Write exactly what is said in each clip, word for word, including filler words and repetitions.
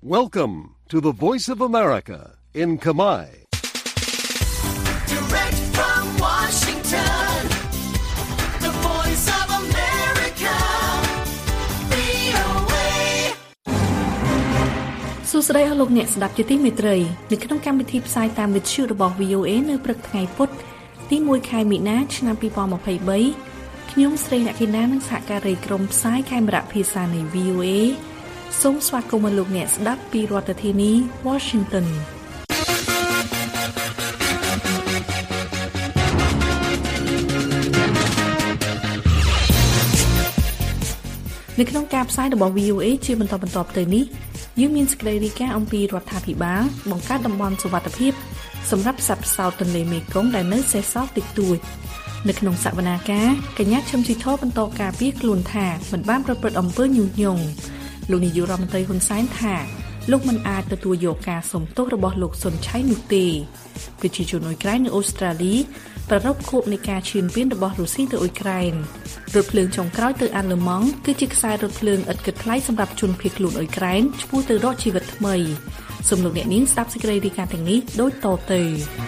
Welcome to the Voice of America in Khmer. Direct from Washington, the Voice of America, វី អូ เอសួស្តីអស់លោកអ្នកស្ដាប់ជាទីមេត្រីនៅក្នុងកម្មវិធីផ្សាយតាមវិទ្យុរបស់ វី អូ เอ នៅព្រឹកថ្ងៃពុធទីមួយខែមីនាឆ្នាំពីរពាន់ម្ភៃបីខ្ញុំស្រីអ្នកកេណានិងសហការីក្រុមផ្សាយខេមរៈភាសានៃ វី អូ เอ សូមស្វាគមន៍លោកអ្នកស្ដាប់ពីរដ្ឋធានី Washington នៅក្នុងការផ្សាយរបស់ វី អូ เอ ជាបន្តបន្តទៅនេះយើងមានសេចក្តីរាយការណ៍អំពីរដ្ឋាភិបាលបង្កើតតំបន់សុវត្ថិភាពសម្រាប់សត្វផ្សោតទន្លេមេគង្គដែលនៅសេសសល់តិចតួចនៅក្នុងសវនាការកញ្ញាឈឹមជីថោបន្តការពារខ្លួនថាមិនបានប្រព្រឹត្តអំពើញុះញង់លោកនាយករដ្ឋមន្ត្រីហ៊ុនសែនថាលោកមិនអាចទទួលយកការសុំទោសរបស់លោកសុនឆៃនោះទេប្រជាជនអ៊ុយក្រែននៅអូស្ត្រាលីប្រារព្ធខួបនៃការឈានពានរបស់រុស្ស៊ីទៅអ៊ុយក្រែនរថភ្លើងចុងក្រោយទៅអាល្លឺម៉ង់គឺជាខ្សែរថភ្លើងឥតគិតថ្លៃសម្រាប់ជនភៀសខ្លួនអ៊ុយក្រែនឆ្ពោះទៅរកជីវិតថ្មីសូមលោកអ្នកនាងស្ដាប់សេចក្តីរាយការណ៍ទាំងនេះដូចតទៅ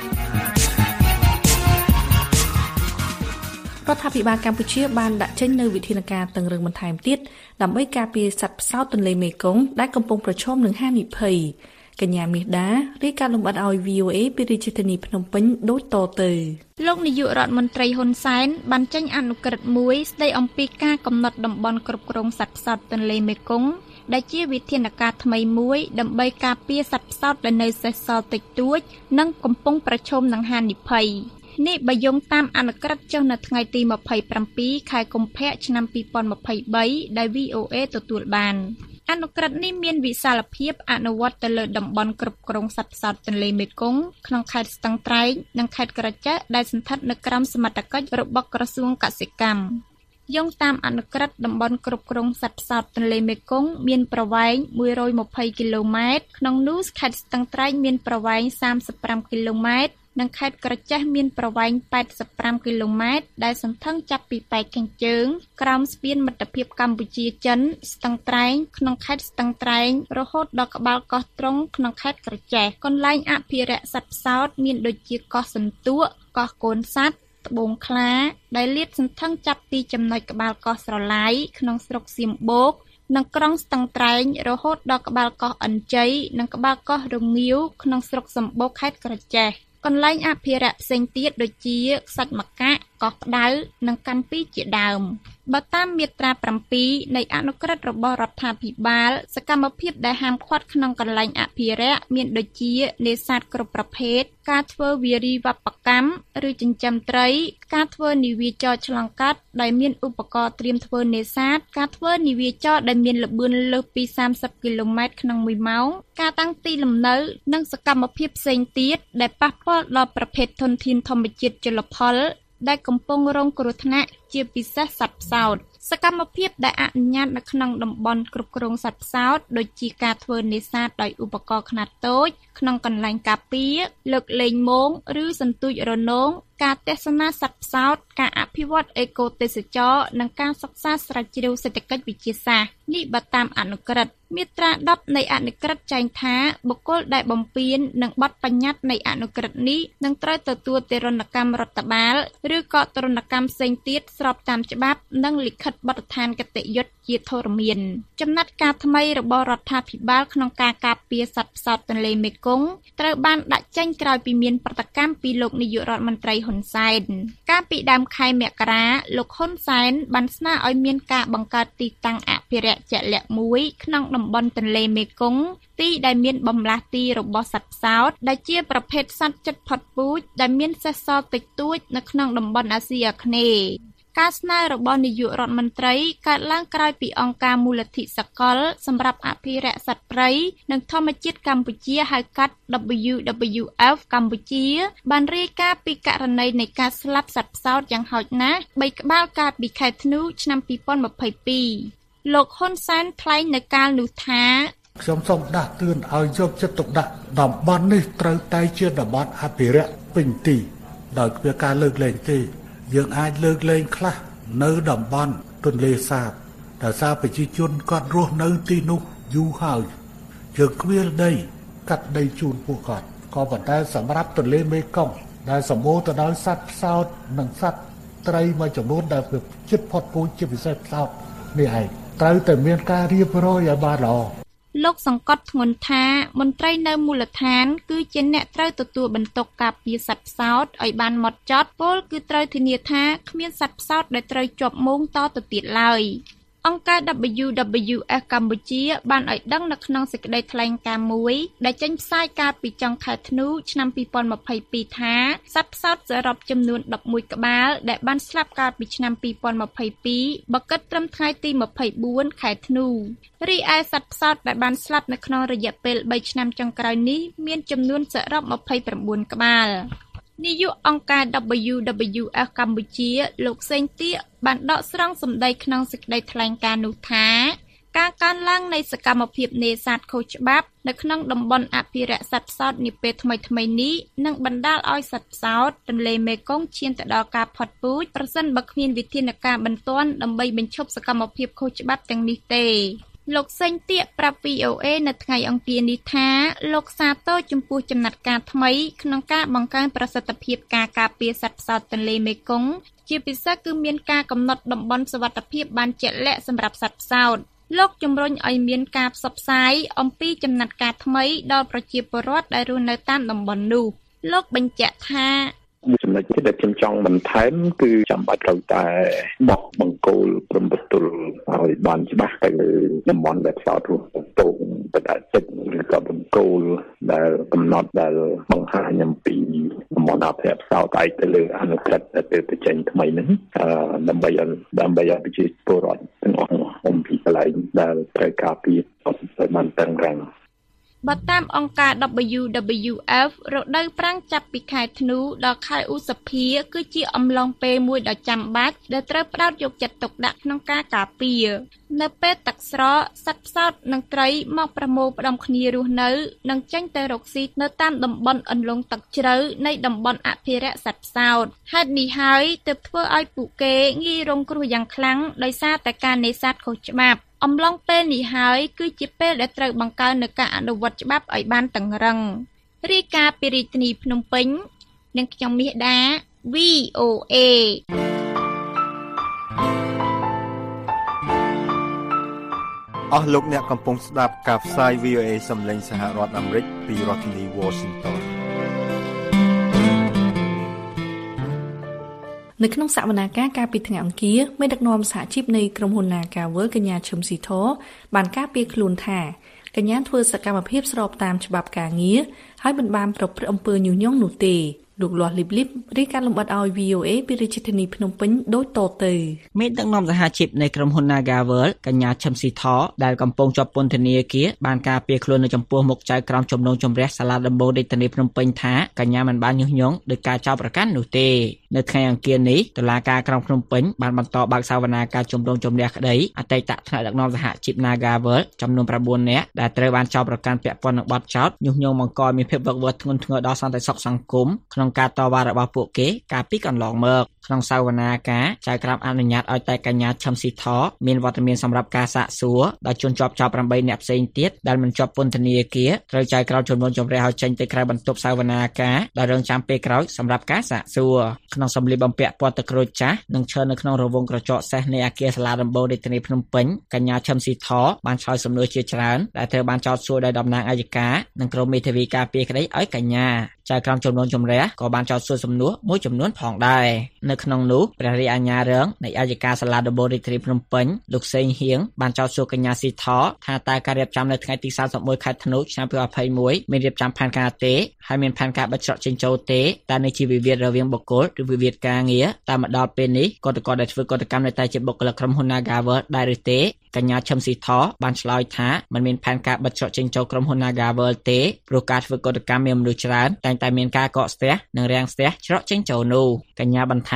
រដ្ឋាភិបាលកម្ពុជាបានដាក់ចេញនូវវិធានការតឹងរ៉ឹងបន្ថែមទៀតដើម្បីការពារសត្វផ្សោតទន្លេមេគង្គដែលកំពុងប្រឈមនឹងហានិភ័យកញ្ញាមាសដារាយការណ៍លម្អិតឲ្យ វី អូ เอ ពីរាជធានីភ្នំពេញដូចតទៅលោកនាយករដ្ឋមន្ត្រីហ៊ុនសែនបានចេញអនុក្រឹត្យមួយស្ដីអំពីការកំណត់តំបន់គ្រប់គ្រងសត្វផ្សោតទន្លេមេគង្គដែលជាវិធានការថ្មីមួយដើម្បីការពារសត្វផ្សោតដែលនៅសេសសល់តិចតួចនិងកំពុងប្រឈមនឹងហានិភ័យនេះបើយោងតាមអនុក្រឹត្យចុះនៅថ្ងៃទីម្ភៃប្រាំពីរខែកុម្ភៈឆ្នាំពីរពាន់ម្ភៃបីដែល វី អូ เอ ទទួលបានអនុក្រឹត្យនេះមានវិសាលភាពអនុវត្តទៅលើតំបន់គ្រប់គ្រងសត្វផ្សោតទន្លេមេគង្គក្នុងខេត្តស្ទឹងត្រែងនិងខេត្តក្រចេះដែលស្ថិតនៅក្រោមសមត្ថកិច្ចរបស់ក្រសួងកសិកម្មយោងតាមអនុក្រឹត្យតំបន់គ្រប់គ្រងសត្វផ្សោតទន្លេមេគង្គមានប្រវែងមួយរយម្ភៃគីឡូម៉ែត្រក្នុងនោះខេត្តស្ទឹងត្រែងមានប្រវែងសាមសិបប្រាំគីឡូម៉ែត្រនិងខេត្តក្រចេះមានប្រវែងប៉ែតសិបប្រាំគីឡូម៉ែត្រដែលសន្ធឹងចាប់ពីប៉ែកខាងជើងក្រោមស្ពានមិត្តភាពកម្ពុជាចិនស្ទឹងត្រែងក្នុងខេត្តស្ទឹងត្រែងរហូតដល់ក្បាលកោះត្រង់ក្នុងខេត្តក្រចេះកន្លែងអភិរក្សសត្វផ្សោតមានដូចជាកោះសន្ទក់កោះកូនសត្វត្បូងខ្លាដែលលាតសន្ធឹងចាប់ពីចំណុចក្បាលកោះស្រឡៃក្នុងស្រុកសៀមបូកនិងក្រុងស្ទឹងត្រែងរហូតដល់ក្បាលកោះអិនជ័យនិងក្បាលកោះរងាវក្នុងស្រុកសម្បូកខេត្តក្រចេះកន្លែងអភិរក្សផ្សេងទៀតដូចជាខ្សាច់ម្កាក់កោះផ្ដៅនិងកាន់ពីជាដើមបើតាមមាត្រាប្រាំពីរនៃអនុក្រឹត្យរបស់រដ្ឋាភិបាលសកម្មភាពដែលហាមឃាត់ក្នុងកន្លែងអភិរក្សមានដូចជានេសាទគ្រប់ប្រភេទការធ្វើវារីវប្បកម្មឬចិញ្ចឹមត្រីការធ្វើនាវាចរឆ្លងកាត់ដែលមានឧបករណ៍ត្រៀមធ្វើនេសាទការធ្វើនាវាចរដែលមានល្បឿនលើសពីសាមសិបគីឡូម៉ែត្រក្នុងមួយម៉ោងការតាំងទីលំនៅនិងសកម្មភាពផ្សេងទៀតដែលប៉ះពាល់ដល់ប្រភេទធនធានធម្មជាតិជលផលដែលកំពុងរងគ្រោះថ្នាក់ជាពិសេសសត្វផ្សោតសកម្មភាពដែលអនុញ្ញាតនៅក្នុងតំបន់គ្រប់គ្រងសត្វផ្សោតដូចជាការធ្វើនេសាទដោយឧបករណ៍ខ្នាតតូចក្នុងកន្លែងការពារលើកលែងមងឬសន្ទូចរនងការទស្សនាសត្វផ្សោតការអភិវឌ្ឍអេកូទេសចរណ៍និងការសិក្សាស្រាវជ្រាវសេដ្ឋកិច្ចវិទ្យាសាស្ត្រនេះបើតាមអនុក្រឹត្យមាត្រាដប់នៃអនុក្រឹត្យចែងថាបុគ្គលដែលបំពាននឹងបទបញ្ញត្តិនៃអនុក្រឹត្យនេះនឹងត្រូវទទួលទរណកម្មរដ្ឋបាលឬក៏ទរណកម្មផ្សេងទៀតស្របតាមច្បាប់និងលិខិតបទដ្ឋានគតិយុត្តជាធរមានចំណាត់ការថ្មីរបស់រដ្ឋាភិបាលក្នុងការការពារសត្វផ្សោតទន្លេមេគង្គត្រូវបានដាក់ចេញក្រោយពីមានប្រតិកម្មពីលោកនាយករដ្ឋមន្ត្រីហ៊ុនសែនកាលពីដើមខែមករាលោកហ៊ុនសែនបានស្នើឲ្យមានការបង្កើតទីតាំងអភិរក្សជាក់លាក់មួយក្នុងតំបន់ទន្លេមេគង្គទីដែលមានបម្លាស់ទីរបស់សត្វផ្សោតដែលជាប្រភេទសត្វជិតផុតពូជដែលមានសេសសល់តិចតួចនៅក្នុងតំបន់អាស៊ីអាគ្នេយ៍ការស្នើរបស់នាយករដ្ឋមន្ត្រីកើតឡើងក្រោយពីអង្គការមូលនិធិសកលសម្រាប់អភិរក្សសត្វព្រៃនិងធម្មជាតិកម្ពុជាហៅកាត់ ដប៊្យូ ដប៊្យូ អេហ្វ កម្ពុជាបានរាយការណ៍ពីករណីនៃការស្លាប់សត្វផ្សោតយ៉ាងហោចណាស់បីក្បាលកាលពីខែធ្នូឆ្នាំពីរពាន់ម្ភៃពីរលោកហ៊ុនសែនថ្លែងនៅកាលនោះថាខ្ញុំសូមដាស់តឿនឲ្យយកចិត្តទុកដាក់តំបន់នេះត្រូវតែជាតំបន់អភិរក្សពេញទីដោយគ្មានការលើកលែងទេយើងអាចលើកលែងខ្លះនៅតំបន់ទន្លេសាបដោយសារប្រជាជនគាត់រស់នៅទីនោះយូរហើយយើងគ្វាលដីកាត់ដីជូនពួកគាត់ក៏ប៉ុន្តែសម្រាប់ទន្លេមេគង្គដែលសម្បូរទៅដោយសត្វផ្សោតនិងសត្វត្រីមួយចំនួនដែលជិតផុតពូជជាពិសេសផ្សោតនេះឯងត្រូវតែមានការរៀបរយឲ្យបានល្អលោកសង្កត់ធ្ងន់ថាមន្ត្រីនៅមូលដ្ឋានគឺជាអ្នកត្រូវទទួលបន្ទុកការពារសត្វផ្សោតឲ្យបានហ្មត់ចត់ពលគឺត្រូវធានាថាគ្មានសត្វផ្សោតដែលត្រូវជាប់មូងតទៅទៀតឡើយអង្គការ ដប៊្យូ ដប៊្យូ អេស កម្ពុជាបានឲ្យដឹងនៅក្នុងសេចក្តីថ្លែងការណ៍មួយដែលចេញផ្សាយកាលពីចុងខែធ្នូឆ្នាំពីរពាន់ម្ភៃពីរថាសត្វផ្សោតសរុបចំនួនដប់មួយក្បាលដែលបានស្លាប់កាលពីឆ្នាំពីរពាន់ម្ភៃពីរបើគិតត្រឹមថ្ងៃទីម្ភៃបួនខែធ្នូរីឯសត្វផ្សោតដែលបានស្លាប់នៅក្នុងរយៈពេលបីឆ្នាំចុងក្រោយនេះមានចំនួនសរុបម្ភៃប្រាំបួនក្បាលនាយកអង្គការ ដប៊្យូ ដប៊្យូ អេស កម្ពុជាលោកសេងទៀកបានដកស្រង់សម្ដីក្នុងសេចក្តីថ្លែងការណ៍នោះថាការកើនឡើងនៃសកម្មភាពនេសាទខុសច្បាប់នៅក្នុងតំបន់អភិរក្សសត្វផ្សោតនាពេលថ្មីៗនេះនឹងបណ្ដាលឲ្យសត្វផ្សោតទន្លេមេគង្គឈានទៅដល់ការផុតពូជប្រសិនបើគ្មានវិធានការបន្ទាន់ដើម្បីបញ្ឈប់សកម្មភាពខុសច្បាប់ទាំងនេះទេលោកសេងទៀកប្រាប់ វី អូ អេ នៅថ្ងៃអង្គារនេះថាលោកសាទរចំពោះចំណាត់ការថ្មីក្នុងការបង្កើនប្រសិទ្ធភាពការការពារសត្វផ្សោតទន្លេមេគង្គជាពិសេសគឺមានការកំណត់តំបន់សុវត្ថិភាពបានជាក់លាក់សម្រាប់សត្វផ្សោតលោកជំរុញឲ្យមានការផ្សព្វផ្សាយអំពីចំណាត់ការថ្មីដល់ប្រជាពលរដ្ឋដែលរស់នៅតាមតំបន់នោះលោកបញ្ជាក់ថាចំណុចที่ខ្ញុំចង់បន្ថែមគឺចាំបាច់ត្រូវតែបោះបង្គោលព្រំប្រទល់ឲ្យបានច្បាស់ទៅលើតំបន់ដែលផ្សោតរស់តូងបដិទឹកឬក៏បង្គោលដែលកំណត់ដែលបង្ហាញអំពីតំបន់អភិរក្សផ្សោតឯទៅលើអនុក្រឹត្យដែលទៅបញ្ចេញថ្មីហ្នឹងដើម្បីដើម្បីឲ្យប្រជាពលរដ្ឋទាំងអស់អំពីកន្លែងដែលត្រូវការពារឲ្យបានតឹងរ៉ឹងបើតាមអង្គការ ដប៊្យូ ដប៊្យូ អេហ្វ រដូវប្រាំងចាប់ពីខែធ្នូដល់ខែឧសភាគឺជាអំឡុងពេលមួយដ៏ចាំបាច់ដែលត្រូវផ្ដោតយកចិត្តទុកដាក់ក្នុងការការពារនៅពេលទឹកស្រកសត្វផ្សោតនិងត្រីមកប្រមូលផ្ដុំគ្នារស់នៅនិងចេញទៅរកស៊ីនៅតាមតំបន់អន្លង់ទឹកជ្រៅនៃតំបន់អភិរក្សសត្វផ្សោតហេតុនេះហើយទើបធ្វើឲ្យពួកគេងាយរងគ្រោះយ៉ាងខ្លាំងដោយសារតែការនេសាទខុសច្បាប់អំឡុងពេលនេះហើយគឺជាពេលដែលត្រូវបង្កើននូវការអនុវត្តច្បាប់ឲ្យបានតឹងរ៉ឹងរាយការណ៍ពីរាជធានីភ្នំពេញនិងខ្ញុំមាសដា វី អូ អេអស់លោកអ្នកកំពុងស្ដាប់ការផ្សាយ វី អូ អេ សំឡេងសហរដ្ឋអាមេរិកពីរដ្ឋធានី Washington នៅក្នុងសវនាការកាលពីថ្ងៃអង្គារមេដឹកនាំសហជីពនៃក្រុមហ៊ុន Nagavel កញ្ញាឈឹមស៊ីធបានការពារខ្លួនថាកញ្ញាធ្វើសកម្មភាពស្របតាមច្បាប់ការងារហើយមិនបានប្រព្រឹត្តអំពើញុះញង់នោះទេលោកលាស់លីបលីបរាយការណ៍លម្អិតឲ្យ វី អូ អេ ពីរាជធានីភ្នំពេញដូចតទៅមេដឹកនាំសហជីពនៃក្រុមហ៊ុន Nagavel កញ្ញាឈឹមស៊ីធដែលកំពុងជាប់ពន្ធនាគារបានការពារខ្លួននៅចំពោះមុខចៅក្រមជំនុំជម្រះសាលាដំបូងរាជធានីភ្នំពេញថាកញ្ញាមិនបានញុះញង់ដោយការចោទប្រកាន់នោះទេនៅថ្ងៃអង្គារនេះតុលាការក្រុងភ្នំពេញបានបន្តបើកសវនាការជំនុំជម្រះក្តីអតីតថ្នាក់ដឹកនាំសហជីព Nagavel ចំនួនប្រាំបួននាក់ដែលត្រូវបានចោទប្រកាន់ពាក់ព័ន្ធនឹងបទចោទញុះញង់បង្កឲ្យមានភាពវឹកវរធ្ងន់ធ្ងរដល់សន្តិសុខសង្គមក្នុងការតវ៉ារបស់ពួកគេកាលពីកន្លងមកក្នុងសវនាការចៅក្រមអនុញ្ញាតឲ្យតែកញ្ញាឈឹមស៊ីធមានវត្តមានសម្រាប់ការសាកសួរដល់ជនជាប់ចោទប្រាំបីនាក់ផ្សេងទៀតដែលមិនជាប់ពន្ធនាគារត្រូវចៅក្រមជំនុំជម្រះឲ្យចេញទៅក្រៅបន្ទប់សវនាការដោយរងចាំពេលក្រោយសម្រាប់ការសាកសួរក្នុងសម្លៀកបំពាក់ពណ៌ទឹកក្រូចចាស់និងឈរនៅក្នុងរង្វង់ក្រចកសេះនៃអគារសាលាដំបូងរាជធានីភ្នំពេញកញ្ញាឈឹមស៊ីធបានឆ្លើយសំណួរជាច្រើនដែលត្រូវបានចោទសួរដោយតំណាងអัยការនិងក្រុមមេធាវីការពារក្តីឲ្យកញ្ញាចៅក្រមជំនុំជម្រះក៏បានចោទសួរសំណួរមួយចំនួនផងដែរនៅក្នុងនោះព្រះរាជអាជ្ញារងនៃអัยការសាលាដំបូងរាជធានីភ្នំពេញលោកសេងហៀងបានចោទសួរកញ្ញាស៊ីធថាតើការរៀបចំនៅថ្ងៃទីសាមសិបមួយខែធ្នូឆ្នាំពីរពាន់ยี่สิบเอ็ดមានរៀបចំផែនការទេហើយមានផែនការបិទច្រកចេញចូលទេតើនៅជាវិវាទរវាងបុគ្គលឬវិវាទការងារតើមកដល់ពេលនេះកតកតដែលធ្វើកតកម្មនៅតែជាបុគ្គលិកក្រុមហ៊ុន Nagavel ដែរឬទេកញ្ញាឈឹមស៊ីធបានឆ្លើយថាมันមានផែនការបិទច្រកចេញចូលក្រុមហ៊ុន Nagavel ទេព្រោះការធ្វើកតកម្មមានមនុស្សច្រើនតែងតែមានការកកស្ទះនិងរាំងស្ទះច្រកចេញចូលនោះកញ្ញាបន្ថែម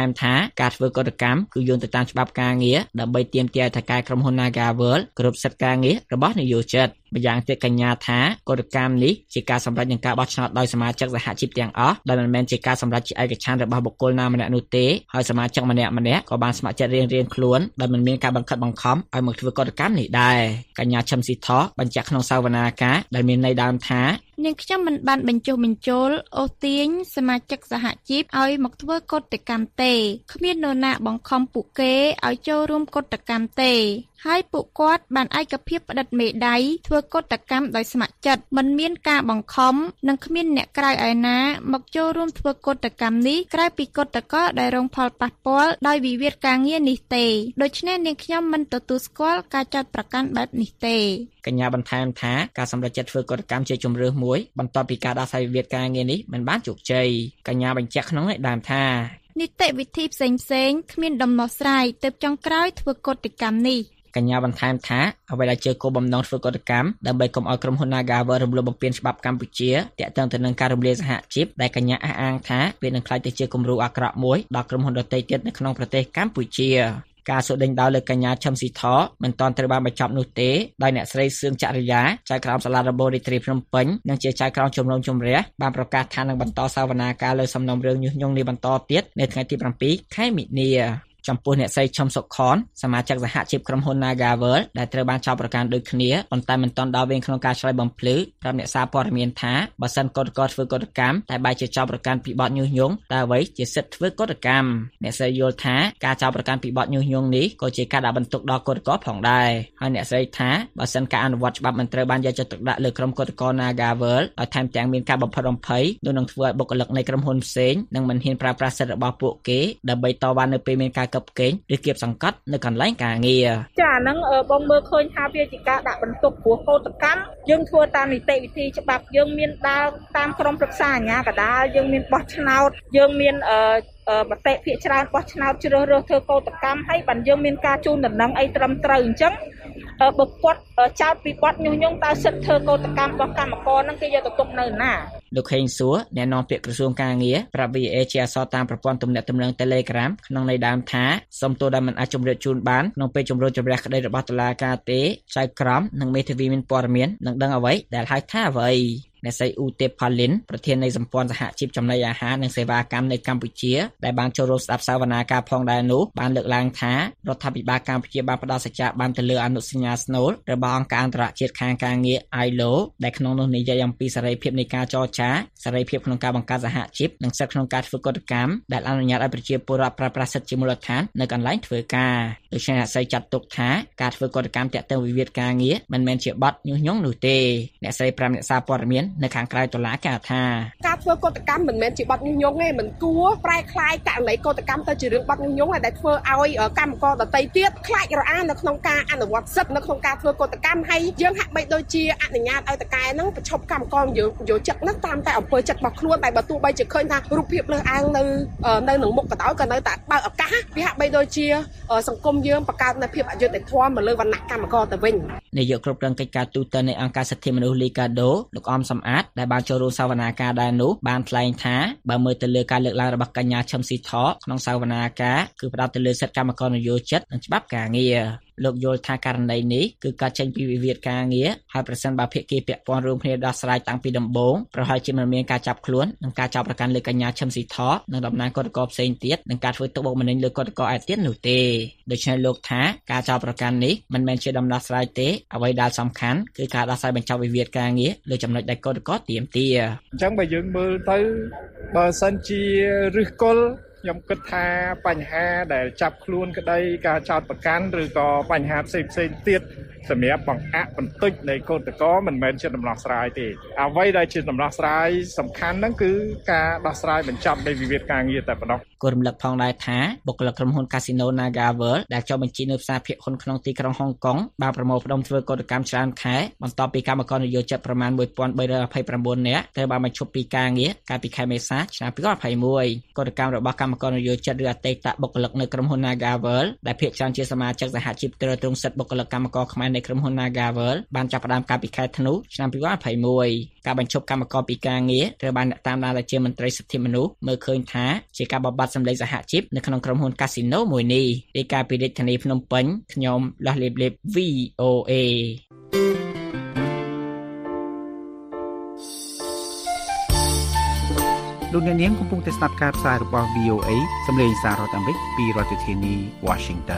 មថាការធ្វើកតកម្មគឺយោងទៅតាមច្បាប់ការងារដើម្បីទាមទារឲ្យថៅកែក្រុមហ៊ុន Nagavel គ្រប់សិទ្ធិការងាររបស់និយោជិតម្យ៉ាងទៀតកញ្ញាថាកតកម្មនេះជាការសម្រេចនឹងការបោះឆ្នោតដោយសមាជិកសហជីពទាំងអស់ដែលមិនមែនជាការសម្រេចជាឯកច្ឆន្ទរបស់បុគ្គលណាម្នាក់នោះទេហើយសមាជិកម្នាក់ម្នាក់ក៏បានស្ម័គ្រចិត្តរៀងៗខ្លួនដោយមិនមានការបង្ខិតបង្ខំឲ្យមកធ្វើកតកម្មនេះដែរកញ្ញាឈឹមស៊ីថបញ្ជាក់ក្នុងសវនាការដែលមានន័យដើមថានាងខ្ញុំមិនបានបញ្ចុះបញ្ចូលអូសទាញសមាជិកសហជីពឲ្យមកធ្វើកតកម្មទេគ្មាននរណាបង្ខំពួកគេឲ្យចូលរួមកតកម្មទេហើយពួកគាត់បានឯកភាពផ្តិតមេដៃធ្វើកតកម្មដោយស្ម័គ្រចិត្តមិនមានការបង្ខំនិងគ្មានអ្នកក្រៅឯណាមកចូលរួមធ្វើកតកម្មនេះក្រៅពីកតករដែលរងផលប៉ះពាល់ដោយវិវាទការងារនេះទេដូច្នេះនាងខ្ញុំមិនទទួលស្គាល់ការចាត់ប្រកាន់បែបនេះទេកញ្ញាបន្ថែមថាការសម្រេចចិត្តធ្វើកតកម្មជាជំរឿសមួយបន្ទាប់ពីការដោះស្រាយវិវាទការងារនេះមិនបានជោគជ័យកញ្ញាបញ្ជាក់ក្នុងនេះដើមថានីតិវិធីផ្សេងផ្សេងគ្មានដំណោះស្រាយទើបចុងក្រោយធ្វើកតកម្មនេះកញ្ញាបន្ថែមថាអ្វីដែលជាគោលបំណងធ្វើកតកម្មដើម្បីកុំឲ្យក្រុមហ៊ុន Nagavel រំលោភបំពានច្បាប់កម្ពុជាទាក់ទងទៅនឹងការរំលាយសហជីពដែលកញ្ញាអះអាងថាវានឹងក្លាយទៅជាគំរូអាក្រក់មួយដល់ក្រុមហ៊ុនដទៃទៀតនៅក្នុងប្រទេសកម្ពុជាការសូដេញដោលលើកញ្ញាឈឹមស៊ីថមិនទាន់ត្រូវបានបញ្ចប់នោះទេដោយអ្នកស្រីសឿងចរិយាចៅក្រមសាលាដំបូងរាជធានីភ្នំពេញនិងជាចៅក្រមជំនុំជម្រះបានប្រកាសថានឹងបន្តសវនាការលើសំណុំរឿងញុះញង់នេះបន្តទៀតនៅថ្ងៃទីប្រាំពីរខែមិនិនាចំពោះអ្នកស្រីឈឹមសុខនសមាជិកសហជីពក្រុមហ៊ុន Nagavel ដែលត្រូវបានចោទប្រកាន់ដូចគ្នាប៉ុន្តែមិនទាន់ដល់វេនក្នុងការឆ្លើយបំភ្លឺប្រាប់អ្នកសារព័ត៌មានថាបើសិនកតកតធ្វើកតកម្មតែបែរជាចោទប្រកាន់ពីបទញុះញង់តើអ្វីជាសិទ្ធិធ្វើកតកម្មអ្នកស្រីយល់ថាការចោទប្រកាន់ពីបទញុះញង់នេះក៏ជាការដាក់បន្ទុកដល់កតកតផងដែរហើយអ្នកស្រីថាបើសិនការអនុវត្តច្បាប់មិនត្រូវបានយកចិត្តទុកដាក់លើក្រុមកតកត Nagavel ឲ្យថែមទាំងមានការបំផិតបំភ័យនោះនឹងធ្វើឲ្យបុគ្គលិកនៃក្រុមហ៊ុនផ្សេងនឹងមិនហ៊ានប្រើប្រាស់សិទ្ធិរបស់ពួកគេដើម្បីតវ៉ានៅពេលមានការកឹបកេងឬគៀបសង្កត់នៅកន្លែងការងារចាអាហ្នឹងបងមើលឃើញថាវាជាការដាក់បន្ទុកព្រោះកោតកម្មយើងធ្វើតាមនីតិវិធីច្បាប់យើងមានដើរតាមក្រមប្រឹក្សាអាជ្ញាកណ្ដាលយើងមានបោះឆ្នោតយើងមានអឺមតិភាគច្រើនបោះឆ្នោតជ្រើសរើសធ្វើកោតកម្មហើយបានយើងមានការជូនដំណឹងអីត្រឹមត្រូវអញ្ចឹងបើគាត់ចោទពីបទញុះញង់តើសិទ្ធិធ្វើកោតកម្មរបស់កម្មករហ្នឹងគេយកទៅទុកនៅណាលោកខេងសួរអ្នកនាំពាក្យក្រសួងការងារប្រាប់ វី អេ ជាអក្សរតាមប្រព័ន្ធទំនាក់ទំនង Telegram ក្នុងន័យដើមថាសូមទោសដែលមិនអាចជម្រាបជូនបានក្នុងពេលជំរុញជម្រះក្តីរបស់តុលាការទេចៅក្រមនិងមេធាវីមានព័ត៌មាននឹងដឹងអ្វីដែលហៅថាអ្វីអ្នកស្រីអ៊ូទេផាលីនប្រធាននៃសម្ព័ន្ធសហជីពចំណីអាហារនិងសេវាកម្មនៅកម្ពុជាដែលបានចូលរួមស្ដាប់សវនាការផងដែរនោះបានលើកឡើងថារដ្ឋាភិបាលកម្ពុជាបានផ្ដល់សច្ចាប័នទៅលើអនុសញ្ញាស្នូលរបស់អង្គការអន្តរជាតិខាងការងារ អាយ ឡូ ដែលក្នុងនោះនិយាយអំពីសេរីភាពនៃការចរចាសេរីភាពក្នុងការបង្កើតសហជីពនិងសិទ្ធិក្នុងការធ្វើកតកម្មដែលអនុញ្ញាតឲ្យប្រជាពលរដ្ឋប្រើប្រាស់សិទ្ធិជាមូលដ្ឋាននៅកន្លែងធ្វើការដូច្នេះអ្នកស្រីចាត់ទុកថាការធ្វើកតកម្មទាក់ទងវិវាទការងារមិនមែនជាបទញុះញង់នោះទេអ្នកស្រីប្រាប់អ្នកសារព័ត៌មាននៅខាងក្រៅតុលាការថាការធ្វើកតកម្មមិនមែនជាបទញុះញង់ទេមិនគួរប្រែក្លាយករណីកតកម្មទៅជារឿងបទញុះញង់ដែលធ្វើឲ្យកម្មករដទៃទៀតខ្លាចរអានៅក្នុងការអនុវត្តសិទ្ធិនៅក្នុងការធ្វើកតកម្មហើយយើងហាក់បីដូចជាអនុញ្ញាតឲ្យតកែហ្នឹងប្រឈប់កម្មករយកចិត្តហ្នឹងតាមតែអំពើចិត្តរបស់ខ្លួនតែបើទោះបីជាឃើញថារូបភាពលើសអាងនៅនៅនឹងមុខក៏ដោយក៏នៅតែបើកឱកាសវាហាក់បីដូចជាសង្គមយើងបង្កើតនូវភាពអយុត្តិធម៌មកលើវណ្ណៈកម្មករទៅវិញនាយកគ្រប់គ្រងកិច្ចការទូតនៃអង្គការសិទ្ធិមនុស្សលីកាដូលោកអមសំអាតដែលបានចូលរួមសវនាការដែរនោះបានថ្លែងថាបើមើលទៅលើការលើកឡើងរបស់កញ្ញាឈឹមស៊ីថក្នុងសវនាការគឺផ្ដោតទៅលើសិទ្ធិកម្មករនយោជិតនិងច្បាប់ការងារលោកយល់ថាករណីនេះគឺកើតចេញពីវិវាទការងារហើយប្រសិនបើភាគីពាក់ព័ន្ធរួមគ្នាដោះស្រាយតាំងពីដំបូងប្រហែលជាមិនមានការចាប់ខ្លួននិងការចោទប្រកាន់លើកញ្ញាឈឹមស៊ីថនិងតំណាងគឧតកោផ្សេងទៀតនិងការធ្វើទុកបុកម្នេញលើគឧតកោឯទៀតនោះទេដូច្នេះលោកថាការចោទប្រកាន់នេះមិនមែនជាដំណោះស្រាយទេអ្វីដែលសំខាន់គឺការដោះស្រាយបញ្ចប់វិវាទការងារលើចំណុចដែលគឧតកោទាមទារអញ្ចឹងបើយើងមើលទៅបើសិនជាឫសគល់ខ្ញុំគិតថាបញ្ហាដែលចាប់ខ្លួនក្តីការចោទប្រកាន់ឬក៏បញ្ហាផ្សេងផ្សេងទៀតសម្រាប់បង្អាក់បន្តិចនៃកោតក្រមិនមែនជាដំណោះស្រាយទេអ្វីដែលជាដំណោះស្រាយសំខាន់ហ្នឹងគឺការដោះស្រាយបញ្ចប់នៃវិវាទការងារតែប៉ុណ្ណោះគោលរំលឹកផងដែរថាបុគ្គលិកក្រុមហ៊ុន Casino Nagavel ដែលចុះបញ្ជីនៅផ្សារភាគហ៊ុនក្នុងទីក្រុងហុងកុងបានប្រមូលផ្ដុំធ្វើកោតកម្មច្រើនខែបន្ទាប់ពីកម្មករនយោជិតប្រមាណមួយពាន់បីរយអភ័យប្រាំបួននាក់ត្រូវបានបញ្ឈប់ពីការងារកាលពីខែមេសាឆ្នាំពីរពាន់ยี่สิบเอ็ดកោតកម្មរបស់កម្មករនយោជិតឬអតីតបុគ្គលិកនៅក្រុមហ៊ុន Nagavel ដែលភាគច្រើនជាសមាជិកសហជីពទ្រទ្រង់សិទ្ធិបុគ្គលិកកម្មករខ្មែរនៃក្រុមហ៊ុន Nagavel បានចាប់ផ្ដើមកាលពីខែធ្នូឆ្នាំពីរពាន់ยี่สิบเอ็ดការបញ្ឈប់កម្មករពីការងារត្រូវបានអ្នកតាមដានដោយជាមន្ត្រីសិទ្ធិមនុស្សមើលឃើញថាជាការបបាត់សម្លេងសហជីពនៅក្នុងក្រុមហ៊ុនកាស៊ីណូមួយនេះរាយការណ៍ពីរាជធានីភ្នំពេញខ្ញុំលាស់លេបលេប វី អូ เอលោកអ្នកនាងកំពុងតែស្ដាប់ការផ្សាយរបស់ វី អូ เอ សម្លេងសាររដ្ឋអាមេរិកពីរដ្ឋធានី Washington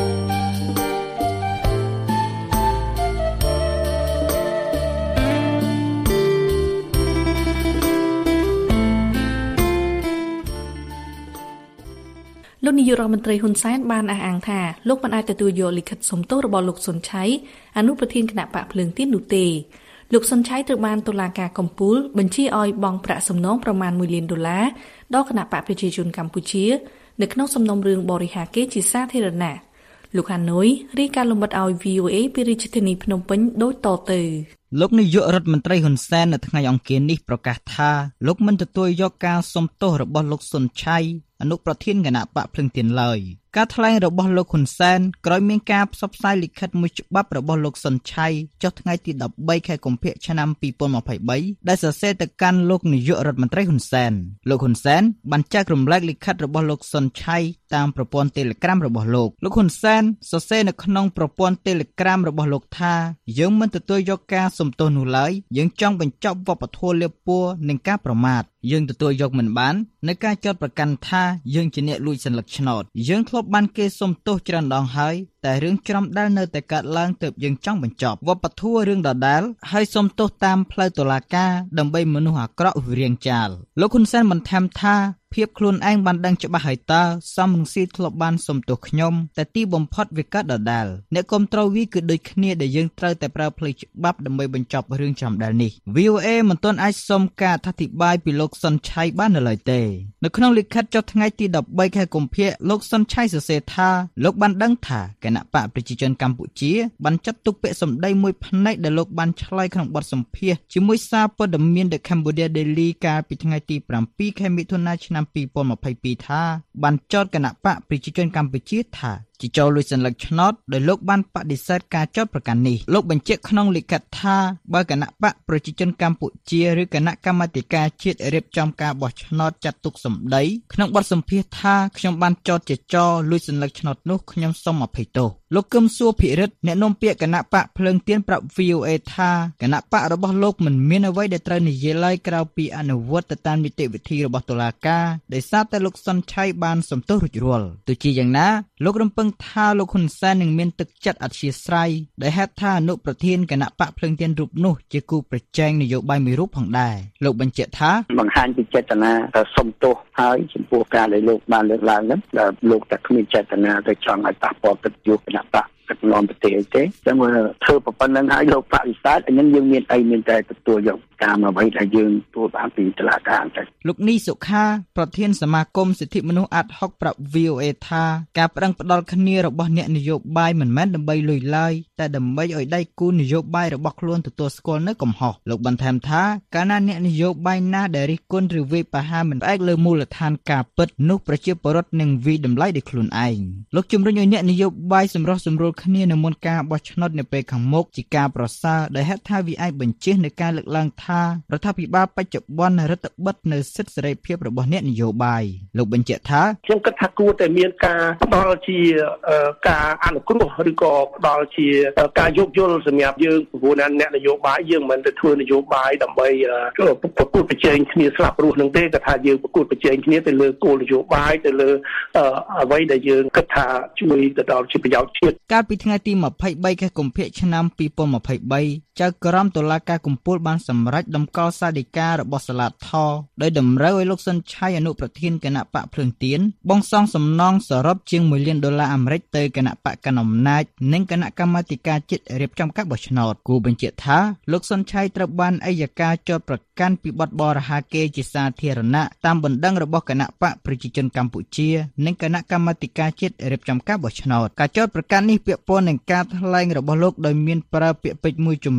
លោកនាយករដ្ឋមន្ត្រីហ៊ុនសែនបានអះអាងថាលោកមិនអាចទទួលយកលិខិតសុំទោសរបស់លោកសុនឆៃអនុប្រធានគណៈបកភ្លើងទៀននោះទេលោកសុនឆៃត្រូវបានតុលាការកំពូលបញ្ជាឲ្យបង់ប្រាក់សំណងប្រមាណមួយលានដុល្លារដល់គណៈបកប្រជាជនកម្ពុជានៅក្នុងសំណុំរឿងបរិហាកេរ្តិ៍ជាសាធារណៈលោកហាណូយរាយការណ៍លម្អិតឲ្យ វី អូ เอ ពីរាជធានីភ្នំពេញដូចតទៅលោកនាយករដ្ឋមន្ត្រីហ៊ុនសែននៅថ្ងៃអង្គារនេះប្រកាសថាលោកមិនទទួលយកការសុំទោសរបស់លោកសុនឆៃអនុប្រធានគណៈបកភ្លឹងទៀនឡើយការថ្លែងរបស់លោកហ៊ុនសែនក្រោយមានការផ្សព្វផ្សាយលិខិតមួយច្បាប់របស់លោកសុនឆៃចុះថ្ងៃទី13ខែកុម្ភៈឆ្នាំពីរពាន់ยี่สิบสามដែលសរសេរទៅកាន់លោកនាយករដ្ឋមន្ត្រីហ៊ុនសែនលោកហ៊ុនសែនបានចែករំលែកលិខិតរបស់លោកសុនឆៃតាមប្រព័ន្ធ Telegram របស់លោកលោកហ៊ុនសែនសរសេរនៅក្នុងប្រព័ន្ធ Telegram របស់លោកថាយើងមិនទទួលយកការសុំទោសនោះឡើយយើងចង់បញ្ចប់វប្បធម៌លាបពណ៌និងការប្រមាថយើងទទួលយកមិនបាននៅការចោទប្រកាន់ថាយើងជាអ្នកលួចសញ្ញាឆ្នោតយើងធ្លាប់បានគេសុំទោសច្រើនដងហើយតែរឿងច្រំដែលនៅតែកើតឡើងទើបយើងចង់បញ្ចប់វប្បធម៌រឿងដដែលហើយសុំទោសតាមផ្លូវតុលាការដើម្បីមនុស្សអាក្រក់វិរាងចាលលោកហ៊ុនសែនបន្ថែមថាភាពខ្លួនឯងបានដឹងច្បាស់ហើយតើសំរងស៊ីធ្លាប់បានសុំទោសខ្ញុំតែទីបំផុតវាកើតដដែលអ្នកគ្រប់គ្រងវាគឺដូចគ្នាដែលយើងត្រូវតែប្រើផ្លូវច្បាប់ដើម្បីបញ្ចប់រឿងច្រំដែលនេះ វី អូ เอ មិនទាន់អាចសុំការអធិប្បាយពីលោកសុនឆៃបាននៅឡើយទេនៅក្នុងលិខិតចុះថ្ងៃទី13ខែកុម្ភៈលោកសុនឆៃសរសេរថាលោកបានដឹងថាគណៈបកប្រជាជនកម្ពុជាបានចាត់ទុកពាក្យសម្ដីមួយផ្នែកដែលលោកបានឆ្លើយក្នុងបទសម្ភាសន៍ជាមួយសារព័ត៌មាន The Cambodia Daily កាលពីថ្ងៃទី7ខែមិថុនាឆ្នាំពីរពាន់ยี่สิบสองថាបានចោទគណៈបកប្រជាជនកម្ពុជាថាជាចូលលួចសញ្ញាឆ្នោតដោយលោកបានបដិសេធការចោទប្រកាន់នេះលោកបញ្ជាក់ក្នុងលិខិតថាបើគណៈបកប្រជាជនកម្ពុជាឬគណៈកម្មាធិការជាតិរៀបចំការបោះឆ្នោតចាត់ទុកសម្ដីក្នុងបទសម្ភាសន៍ថាខ្ញុំបានចោទជាចោលលួចសញ្ញាឆ្នោតនោះខ្ញុំសូមអភ័យទោសលោកគឹមសួរភិរិទ្ធអ្នកនាំពាក្យគណៈបកភ្លើងទៀនប្រាប់ វី អូ เอ ថាគណៈបករបស់លោកមិនមានអ្វីដែលត្រូវនិយាយឡើយក្រៅពីអនុវត្តទៅតាមនីតិវិធីរបស់តុលាការដោយសារតែលោកសុនឆៃបានសំទោសរួចរាល់ទោះជាយ៉ាងណាលោករំពឹងថាលោកហ៊ុនសែននឹងមានទឹកចិត្តអធ្យាស្រ័យដែលហេតុថាអនុប្រធានគណៈបកភ្លើងទៀនរូបនោះជាគូប្រជែងនយោបាយមួយរូបផងដែរលោកបញ្ជាក់ថាបង្ហាញពីចេតនាសុំទោសហើយចំពោះការដែលលោកបានលើកឡើងហ្នឹងដែលលោកតែគ្មានចេតនាទៅចង់ឲ្យប៉ះពាល់កិត្តិយសគណៈបកទឹកនាំប្រទេសទេចឹងមើលធ្វើប៉ុណ្្នឹងហើយលោកបដិសេធអញ្ចឹងយើងមានអីមានតែទទួលយកការមកអ្វីដែលយើងទទួលបានពីតុលាការតែលោកនីសុខាប្រធានសមាគមសិទ្ធិមនុស្សអាត់ហុកប្រាប់ វី អូ เอ ថាការប្តឹងផ្តល់គ្នារបស់អ្នកនយោបាយមិនមែនដើម្បីលុយឡើយតែដើម្បីឲ្យដៃគូនយោបាយរបស់ខ្លួនទទួលស្គាល់នៅកំហុសលោកបន្ថែមថាកាលណាអ្នកនយោបាយណាដែលរិះគន់ឬវាយប្រហារមិនផ្អែកលើមូលដ្ឋានការពិតនោះប្រជាពលរដ្ឋនឹងវិយតម្លៃដោយខ្លួនឯងលោកជំរុញឲ្យអ្នកនយោបាយសម្រុះសម្រួលគ្នានៅមុនការបោះឆ្នោតនៅពេលខាងមុខជាការប្រសើរដែលហេតុថាវាអាចបញ្ជានៅការលើកឡើងថារដ្ឋាភិបាលបច្ចុប្បន្នរដ្ឋបិទនៅសិទ្ធិសេរីភាពរបស់អ្នកនយោបាយលោកបញ្ជាក់ថាខ្ញុំគិតថាគួរតែមានការផ្ដល់ជាការអនុគ្រោះឬក៏ផ្ដល់ជាការយោគយល់សម្រាប់យើងព្រោះអ្នកនយោបាយយើងមិនទៅធ្វើនយោបាយដើម្បីប្រកួតប្រជែងគ្នាស្លាប់រស់នឹងទេតែថាយើងប្រកួតប្រជែងគ្នាទៅលើគោលនយោបាយទៅលើអ្វីដែលយើងគិតថាជួយទៅដល់ជាប្រយោជន៍ជាតិកាលពីថ្ងៃទីยี่สิบสามខែកុម្ភៈឆ្នាំពីរពាន់ยี่สิบสามចៅក្រមតុលាការកំពូលបានសម្រេចដំកល់សាធិការរបស់សាលាថដោយតម្រូវឲ្យលោកសុនឆៃអនុប្រធានគណៈបកភ្លើងទៀនបង់សងសំណងសរុបជាងមួយលានដុល្លារអាមេរិកទៅគណៈបកកណ្ដាលអំណាចនិងគណៈកម្មាធិការជាតិរៀបចំការបោះឆ្នោតគូបញ្ជាក់ថាលោកសុនឆៃត្រូវបានអัยការចោទប្រកាន់ពីបទបរិហាកេរ្តិ៍ជាសាធារណៈតាមបណ្ដឹងរបស់គណៈបកប្រជាជនកម្ពុជានិងគណៈកម្មាធិការជាតិរៀបចំការបោះឆ្នោតការចោទប្រកាន់នេះពាក់ព័ន្ធនឹងការថ្លែងរបស់លោកដោយមានប្រើពាក្យពេចន៍មួយចំ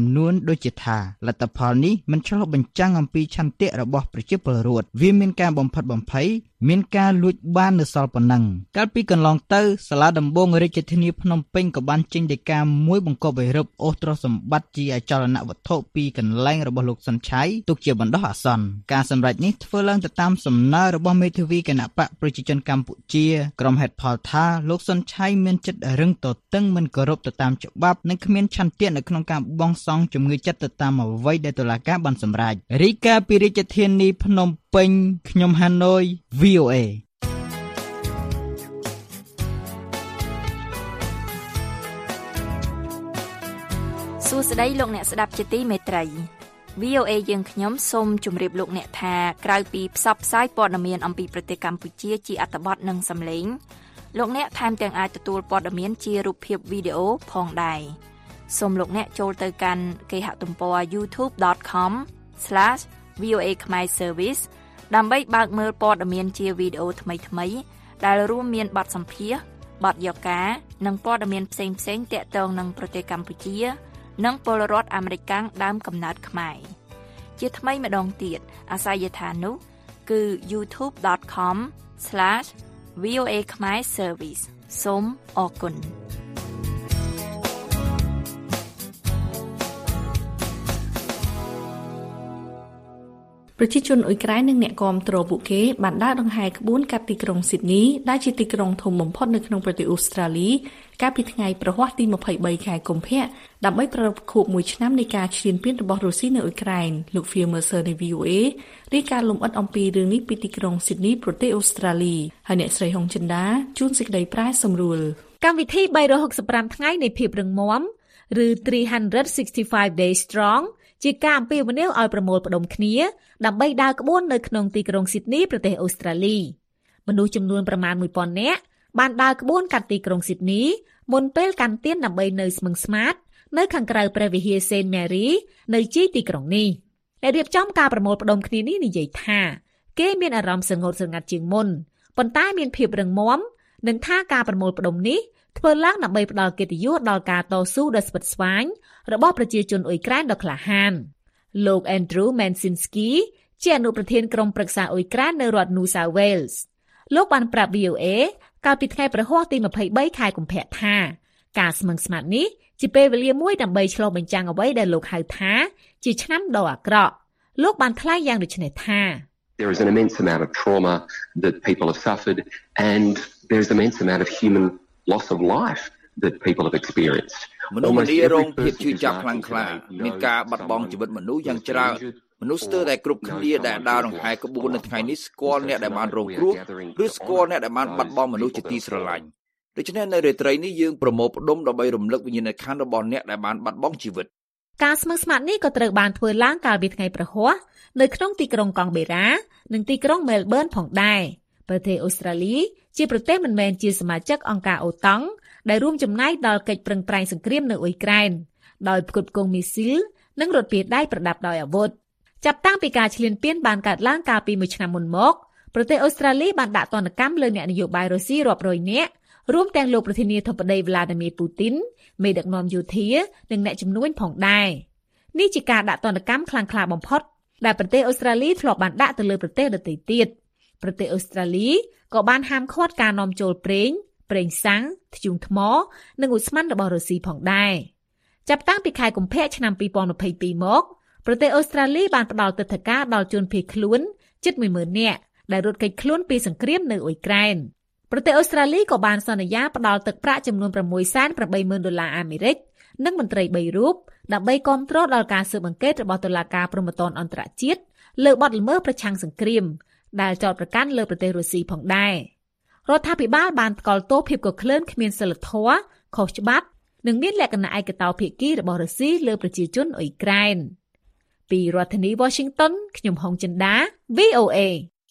នួនដូចជាថាលទ្ធផលនេះមិនឆ្លុះបញ្ចាំងអំពីឆន្ទៈរបស់ប្រជាពលរដ្ឋវាមានការបំផិតបំភ័យមានការលួចបាននៅសល់ប៉ុណ្ណឹងកាលពីកន្លងទៅសាលាដំបងរាជធានីភ្នំពេញក៏បានចេញដីកាមួយបង្កប់ឲ្យរឹបអូសទ្រព្យសម្បត្តិជាអចលនវត្ថុពីកន្លែងរបស់លោកសុនឆៃទុកជាបណ្ដោះអាសន្នការសម្រេចនេះធ្វើឡើងទៅតាមសំណើរបស់មេធាវីគណៈបកប្រជាជនកម្ពុជាក្រុមហេតុផលថាលោកសុនឆៃមានចិត្តរឹងទទឹងមិនគោរពទៅតាមច្បាប់និងគ្មានឆន្ទៈនៅក្នុងការបង់សងជំងឺចិត្តទៅតាមអ្វីដែលតុលាការបានសម្រេចរីកាពីរាជធានីភ្នំពេញខ្ញុំហាណូយ វី អូ เอសួស្តីលោកអ្នកស្ដាប់ជាទីមេត្រី វី អូ เอ យើងខ្ញុំសូមជម្រាបលោកអ្នកថាក្រៅពីផ្សព្វផ្សាយព័ត៌មានអំពីប្រទេសកម្ពុជាជាអត្ថបទនិងសំឡេងលោកអ្នកថែមទាំងអាចទទួលព័ត៌មានជារូបភាពវីដេអូផងដែរសូមលោកអ្នកចូលទៅកាន់គេហទំព័រ ยูทูบ ដอท คอม ស្លាស វី អូ เอ ខ្មែរ Service ដើម្បីបើកមើលព័ត៌មានជាវីដេអូថ្មីៗដែលរួមមានបទសម្ភាសន៍បទយកានិងព័ត៌មានផ្សេងៗទាក់ទងនឹងប្រទេសកម្ពុជានិងពលរដ្ឋអាមេរិកដើមកំណើតខ្មែរជាថ្មីម្ដងទៀតអាសយដ្ឋាននោះគឺ ยูทูบ ដอท คอม ស្លាស វី អូ เอ ខ្មែរ Service សូមអរគុណប្រជាជនអ៊ុយក្រែននិងអ្នកគាំទ្រពួកគេបានដើរដង្ហែក្បួនកាត់ទីក្រុងស៊ីដនីដែលជាទីក្រុងធំបំផុតនៅក្នុងប្រទេសអូស្ត្រាលីកាលពីថ្ងៃប្រហ័សទីម្ភៃបីខែកុម្ភៈដើម្បីប្រារព្ធខួបមួយឆ្នាំនៃការឈ្លានពានរបស់រុស្ស៊ីនៅអ៊ុយក្រែនលោក Phil Mercer នៃ វី អូ เอ រាយការណ៍លម្អិតអំពីរឿងនេះពីទីក្រុងស៊ីដនីប្រទេសអូស្ត្រាលីហើយអ្នកស្រីហុងចិន្តាជួនសេចក្តីប្រែសម្រួលកម្មវិធីបីរយហុកសិបប្រាំថ្ងៃនៃភាពរឹងមាំឬthree hundred sixty-five days strongជាការអំពាវនាវឲ្យប្រមូលផ្ដុំគ្នាដើម្បីដើរក្បួននៅក្នុងទីក្រុងស៊ីដនីប្រទេសអូស្ត្រាលីមនុស្សចំនួនប្រមាណមួយពាន់នាក់បានដើរក្បួនកាត់ទីក្រុងស៊ីដនីមុនពេលកាន់ទានដើម្បីនៅស្មឹងស្មាតនៅខាងក្រៅព្រះវិហារ Saint Mary នៅជាទីក្រុងនេះដែលរៀបចំការប្រមូលផ្ដុំគ្នានេះនិយាយថាគេមានអារម្មណ៍ស្ងួតស្ងាត់ជាងមុនប៉ុន្តែមានភាពរឹងមាំនិងថាការប្រមូលផ្ដុំនេះធ្វើឡើងដើម្បីផ្ដល់កិត្តិយសដល់ការតស៊ូដ៏ស្វិតស្វាញរបស់ប្រជាជនអ៊ុយក្រែនដ៏ក្លាហានលោក Andrew Mensinski ជាអនុប្រធានក្រុមប្រឹក្សាអ៊ុយក្រែននៅរដ្ឋ New South Wales លោកបានប្រាប់ វី អូ เอ កាលពីថ្ងៃប្រហ័សទីម្ភៃបីខែកុម្ភៈថាការស្មឹងស្មាតនេះជាពេលវេលាមួយដើម្បីឆ្លុះបញ្ចាំងអ្វីដែលលោកហៅថាជាឆ្នាំដ៏អាក្រក់លោកបានថ្លែងយ៉ាងដូចនេះថា There is an immense amount of trauma that people have suffered and there is an immense amount of human loss of life that people have experienced. មនុស្សម្នារងភាពឈឺចាប់ខ្លាំងក្លាមានការបាត់បង់ជីវិតមនុស្សយ៉ាងច្រើនមនុស្សស្ទើរតែគ្រប់គ្នាដែលដើរដង្ហែក្បួននៅថ្ងៃនេះស្គាល់អ្នកដែលបានរងគ្រោះឬស្គាល់អ្នកដែលបានបាត់បង់មនុស្សជាទីស្រឡាញ់ដូច្នេះនៅរាត្រីនេះយើងប្រមូលផ្ដុំដើម្បីរំលឹកវិញ្ញាណក្ខន្ធរបស់អ្នកដែលបានបាត់បង់ជីវិតការស្មឹងស្មាតនេះក៏ត្រូវបានធ្វើឡើងកាលពីថ្ងៃប្រហ័សនៅក្នុងទីក្រុងកង់បេរ៉ានិងទីក្រុងមែលប៊នផងដែរប្រទេសអូស្ត្រាលីជាប្រទេសមិនមែនជាសមាជិកអង្គការអូតង់ដែលរួមចំណែកដល់កិច្ចប្រឹងប្រែងសង្គ្រាមនៅអ៊ុយក្រែនដោយផ្គត់ផ្គង់មីស៊ីលនិងរថពាដៃប្រដាប់ដោយអាវុធចាប់តាំងពីការឈ្លានពានបានកើតឡើងកាលពីមួយឆ្នាំមុនមកប្រទេសអូស្ត្រាលីបានដាក់ទណ្ឌកម្មលើអ្នកនយោបាយរុស្ស៊ីរាប់រយនាក់រួមទាំងលោកប្រធានាធិបតី Vladimir Putin មេដឹកនាំយោធានិងអ្នកជំនួញផងដែរនេះជាការដាក់ទណ្ឌកម្មខ្លាំងក្លាបំផុតដែលប្រទេសអូស្ត្រាលីធ្លាប់បានដាក់ទៅលើប្រទេសដទៃទៀតប្រទេសអូស្ត្រាលីក៏បានហាមឃាត់ការនាំចូលប្រេងប្រេងសាំងធ្យូងថ្មនិងឧស្ម័នរបស់រុស្ស៊ីផងដែរចាប់តាំងពីខែកុម្ភៈឆ្នាំពីរពាន់ម្ភៃពីរមកប្រទេសអូស្ត្រាលីបានផ្ដល់ទិដ្ឋាការដល់ជនភៀសខ្លួនជិតមួយម៉ឺននាក់ដែលរត់គេចខ្លួនពីសង្គ្រាមនៅអ៊ុយក្រែនប្រទេសអូស្ត្រាលីក៏បានសន្យាផ្ដល់ទឹកប្រាក់ចំនួន៦សែនប្រាំបីម៉ឺនដុល្លារអាមេរិកនិងមន្ត្រីបីរូបដើម្បីគាំទ្រដល់ការស៊ើបអង្កេតរបស់តុលាការព្រហ្មទណ្ឌអន្តរជាតិលើបទល្មើសប្រឆាំងសង្គ្រាមដែលចោទប្រកាន់លើប្រទេសរុស្ស៊ីផងដែររដ្ឋាភិបាលបានថ្កោលទោសភាពកក្លឿនគ្មានសីលធម៌ខុសច្បាប់និងមានលក្ខណៈឯកតោភាគីរបស់រុស្ស៊ីលើប្រជាជនអ៊ុយក្រែនពីរដ្ឋធានី Washington ខ្ញុំហុងចិន្តា វី អូ เอ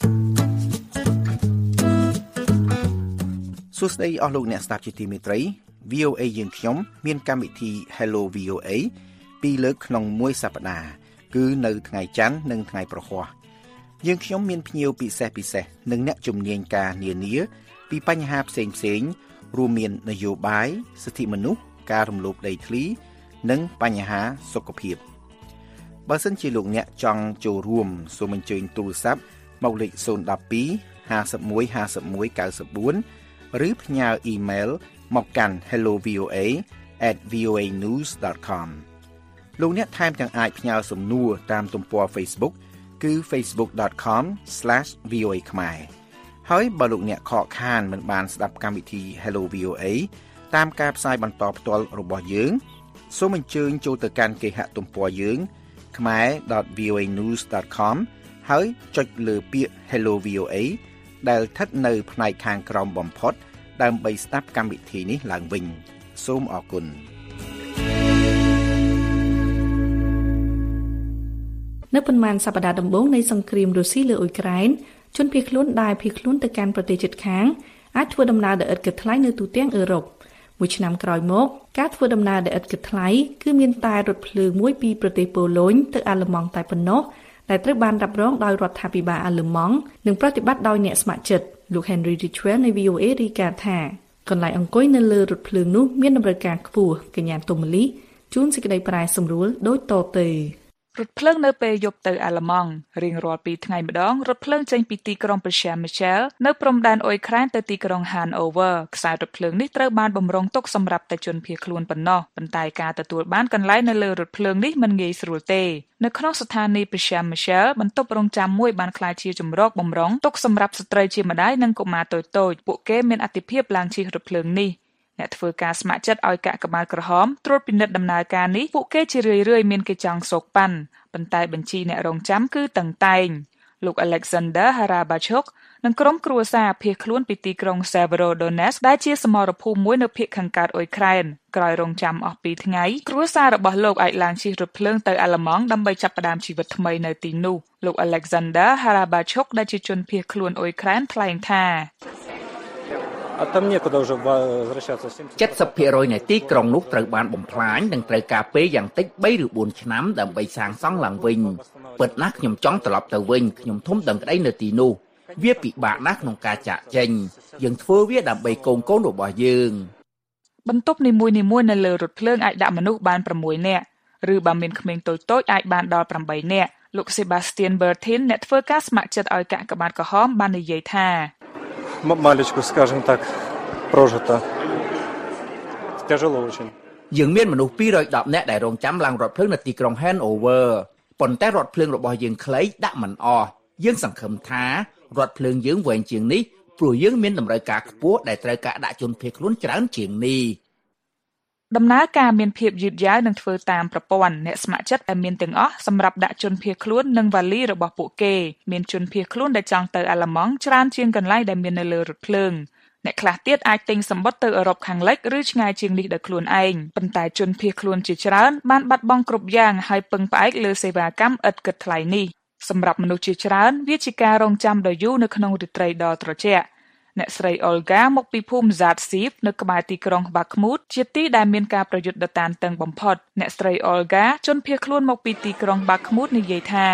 សួស្តីអស់លោកអ្នកស្ដាប់ជាទីមេត្រី វី អូ เอ យើងខ្ញុំមានកម្មវិធី Hello វី អូ เอ ពីរលើកក្នុងមួយសប្តាហ៍គឺនៅថ្ងៃច័ន្ទនិងថ្ងៃប្រហ័សយើងខ្ញុំមានភ្ញៀវពិសេសពិសេសនិងអ្នកជំនាញការនានាពីបញ្ហាផ្សេងផ្សេងរួមមាននយោបាយសិទ្ធិមនុស្សការរំលោភដីធ្លីនិងបញ្ហាសុខភាពបើសិនជាលោកអ្នកចង់ចូលរួមសូមអញ្ជើញទូរស័ព្ទមកលេខศูนย์ một hai ห้าสิบเอ็ด ห้าสิบเอ็ด เก้าสิบสี่ឬផ្ញើអ៊ីមែលមកកាន់ hello v o a at v o a news dot com លោកអ្នកថែមទាំងអាចផ្ញើសំណួរតាមទំព័រ Facebook គឺ facebook dot com slash v o a ខ្មែរហើយបើលោកអ្នកខកខានមិនបានស្ដាប់កម្មវិធី Hello វី អូ เอ តាមការផ្សាយបន្តផ្ទាល់របស់យើងសូមអញ្ជើញចូលទៅកាន់គេហទំព័រយើង khmae dot v o a news dot com ហើយចុចលើពាក្យ Hello វី អូ เอ ដែលស្ថិតនៅផ្នែកខាងក្រោមបំផុតដើម្បីស្ដាប់កម្មវិធីនេះឡើងវិញសូមអរគុណនៅប៉ុន្មានសប្តាហ៍ដំបូងនៃសង្គ្រាមរុស្ស៊ីលើអ៊ុយក្រែនជនភៀសខ្លួនដែលភៀសខ្លួនទៅកាន់ប្រទេសជិតខាងអាចធ្វើដំណើរដោយឥតគិតថ្លៃនៅទូទាំងអឺរ៉ុបមួយឆ្នាំក្រោយមកការធ្វើដំណើរដោយឥតគិតថ្លៃគឺមានតែរថភ្លើងមួយពីប្រទេសប៉ូឡូញទៅអាល្លឺម៉ង់តែប៉ុណ្ណោះដែលត្រូវបានរ៉ាប់រងដោយរដ្ឋាភិបាលអាល្លឺម៉ង់និងប្រតិបត្តិដោយអ្នកស្ម័គ្រចិត្តលោក Henry Ridgwell នៃ វី អូ เอ រាយការណ៍ថាកន្លែងអង្គុយនៅលើរថភ្លើងនោះមានតម្រូវការខ្ពស់កញ្ញាទុំលីជួនសេចក្តីប្រែសម្រួលដូចតទៅរថភ្លើងនៅពេលយប់ទៅអាល្លឺម៉ង់រៀងរាល់ពីរថ្ងៃម្ដងរថភ្លើងចេញពីទីក្រុង Przemyśl នៅព្រំដែនអ៊ុយក្រែនទៅទីក្រុង Hanover ខ្សែរថភ្លើងនេះត្រូវបានបំរុងទុកសម្រាប់តែជនភៀសខ្លួនប៉ុណ្ណោះប៉ុន្តែការទទួលបានកន្លែងនៅលើរថភ្លើងនេះមិនងាយស្រួលទេនៅក្នុងស្ថានីយ៍ Przemyśl បន្ទប់រង់ចាំមួយបានក្លាយជាជំរកបំរុងទុកសម្រាប់ស្ត្រីជាម្ដាយនិងកុមារតូចៗពួកគេមានអាទិភាពឡើងជិះរថភ្លើងនេះអ្នកធ្វើការស្ម័គ្រចិត្តឲ្យកាកបាទក្រហមត្រួតពិនិត្យដំណើរការនេះពួកគេជារឿយៗមានគេចង់សោកប៉ាន់ប៉ុន្តែបញ្ជីអ្នករងចាំគឺតឹងតែងលោក Alexander Harabachuk និងក្រុមគ្រួសារភៀសខ្លួនពីទីក្រុង Severodonetsk ដែលជាសមរភូមិមួយនៅភាគខាងកើតអ៊ុយក្រែនក្រោយរងចាំអស់ពីរថ្ងៃគ្រួសាររបស់លោកអាចឡើងជិះរថភ្លើងទៅអាល្លឺម៉ង់ដើម្បីចាប់ផ្ដើមជីវិតថ្មីនៅទីនោះលោក Alexander Harabachuk ដែលជាជនភៀសខ្លួនអ៊ុយក្រែនថ្លែងថាเจ็ดสิบเปอร์เซ็นต์ នៃទីក្រុងនោះត្រូវបានបំផ្លាញនិងត្រូវការពេលយ៉ាងតិចបីឬបួនឆ្នាំដើម្បីសាងសង់ឡើងវិញពិតណាស់ខ្ញុំចង់ត្រឡប់ទៅវិញខ្ញុំធំដឹងក្តីនៅទីនោះវាពិបាកណាស់ក្នុងការចាកចេញយើងធ្វើវាដើម្បីកូនកូនរបស់យើងបន្ទប់នីមួយៗនៅលើរថភ្លើងអាចដាក់មនុស្សបានប្រាំមួយនាក់ឬបើមានក្មេងតូចៗអាចបានដល់ប្រាំបីនាក់លោក Sebastian Bertin អ្នកធ្វើការស្ម័គ្រចិត្តឲ្យកាកបាទក្រហមបាននិយាយថា Малечко, скажем так, прожито. Тяжело очень. យើងមានមនុស្សពីររយដប់នាក់ដែលរងចាំឡើងរថភ្លើងនៅទីក្រុង Hanover ប៉ុន្តែរថភ្លើងរបស់យើងខ្លីដាក់មិនអស់យើងសង្ឃឹមថារថភ្លើងយើងវែងជាងនេះព្រោះយើងមានតម្រូវការខ្ពស់ដែលត្រូវការដាក់ជនភៀសខ្លួនច្រើនជាងនេះដំណើរការមានភាពយឺតយ៉ាវនិងធ្វើតាមប្រព័ន្ធអ្នកស្ម័គ្រចិត្តដែលមានទាំងអស់សម្រាប់ដាក់ជនភៀសខ្លួននិងវ៉ាលីរបស់ពួកគេមានជនភៀសខ្លួនដែលចង់ទៅអាល្លឺម៉ង់ច្រើនជាងកន្លែងដែលមាននៅលើរថភ្លើងអ្នកខ្លះទៀតអាចទិញសម្បត្តិទៅអឺរ៉ុបខាងលិចឬឆ្ងាយជាងនេះដោយខ្លួនឯងប៉ុន្តែជនភៀសខ្លួនជាច្រើនបានបាត់បង់គ្រប់យ៉ាងហើយពឹងផ្អែកលើសេវាកម្មឥតគិតថ្លៃនេះសម្រាប់មនុស្សជាច្រើនវាជាការរងចាំដ៏យូរនៅក្នុងរាត្រីដ៏ត្រជាក់អ្នកស្រី Olga មកពីភូមិ Zatsiv នៅក្បែរទីក្រុង Bakhmut ជាទីដែលមានការប្រយុទ្ធដ៏តានតឹងបំផុតអ្នកស្រី Olga ជនភៀសខ្លួនមកពីទីក្រុង Bakhmut និយាយថា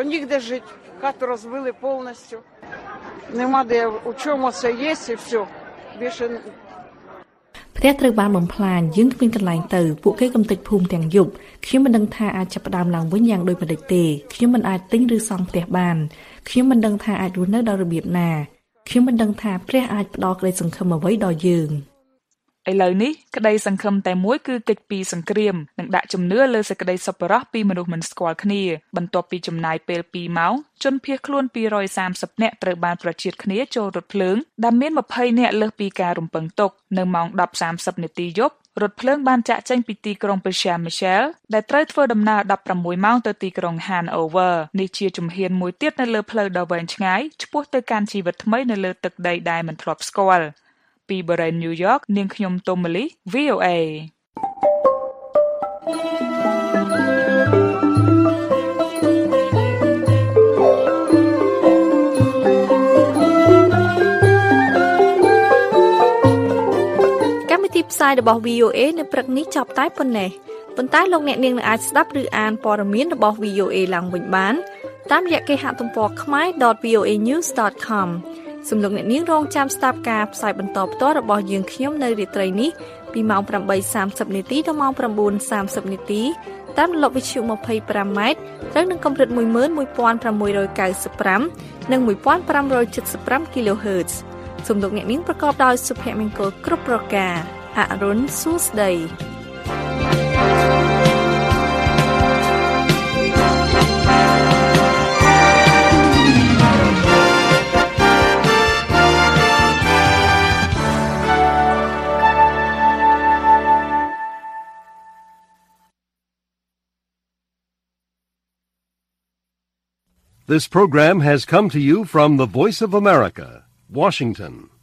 ផ្ទះត្រូវបានបំផ្លាញយើងគ្មានកន្លែងទៅពួកគេកំទេចភូមិទាំងយប់ខ្ញុំមិនដឹងថាអាចចាប់ផ្ដើមឡើងវិញយ៉ាងដូចម្តេចទេខ្ញុំមិនអាចទិញឬសង់ផ្ទះបានខ្ញុំមិនដឹងថាអាចរស់នៅដោយរបៀបណាខ្ញុំមិនដឹងថាព្រះអាចផ្ដល់ក្តីសង្ឃឹមអ្វីដល់យើងឥឡូវនេះក្តីសង្ឃឹមតែមួយគឺកិច្ចពីសង្គ្រាមនិងដាក់ជំនឿលើសេចក្តីសប្បុរសពីមនុស្សមិនស្គាល់គ្នាបន្ទាប់ពីចំណាយពេលពីរម៉ោងជនភៀសខ្លួនពីររយសាមសិបនាក់ត្រូវបានប្រជៀតគ្នាចូលរថភ្លើងដែលមានម្ភៃនាក់លើសពីការរំពឹងទុកនៅម៉ោងដប់សាមសិបនាទីយប់រថភ្លើងបានចាក់ចេញពីទីក្រុង Przemyśl ដែលត្រូវធ្វើដំណើរដប់ប្រាំមួយម៉ោងទៅទីក្រុង Hanover នេះជាជំហានមួយទៀតនៅលើផ្លូវដ៏វែងឆ្ងាយឆ្ពោះទៅកាន់ជីវិតថ្មីនៅលើទឹកដីដែលមិនធ្លាប់ស្គាល់ពីបរិយា New York នាងខ្ញុំទុំម៉ាលី វី អូ เอកម្មវិធីផ្សាយរបស់ វី អូ เอ នៅព្រឹកនេះចប់តែប៉ុណ្ណេះប៉ុន្តែលោកអ្នកនាងនឹងអាចស្ដាប់ឬអានព័ត៌មានរបស់ វី អូ เอ ឡើងវិញបានតាមរយៈគេហទំព័រ khmae dot v o a news dot com សំឡេងអ្នកនាងរងចាំស្ដាប់ការផ្សាយបន្តផ្ទាល់របស់យើងខ្ញុំនៅរាត្រីនេះពីម៉ោង ប្រាំបីសាមសិប នាទីដល់ម៉ោង ប្រាំបួនសាមសិប នាទីតាមរលកវិទ្យុ ยี่สิบห้า ម៉ែត្រត្រូវនឹងកម្រិត một nghìn một trăm chín mươi lăm និង một nghìn năm trăm七mươi lăm គីឡូហឺតซ์ សូមលោកអ្នកនាងប្រកបដោយសុភមង្គលគ្រប់ប្រការអរុនសួស្ដី This program has come to you from the Voice of America, Washington.